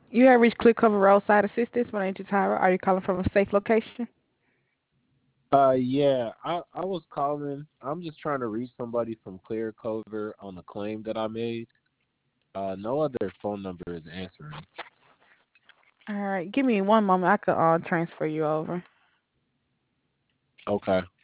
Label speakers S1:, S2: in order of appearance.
S1: You have reached Clear Cover Roadside Assistance. My name is Tyra. Are you calling from a safe location?
S2: Yeah, I was calling. I'm just trying to reach somebody from Clear Cover on the claim that I made. No other phone number is answering.
S1: All right. Give me one moment. I could transfer you over.
S2: Okay.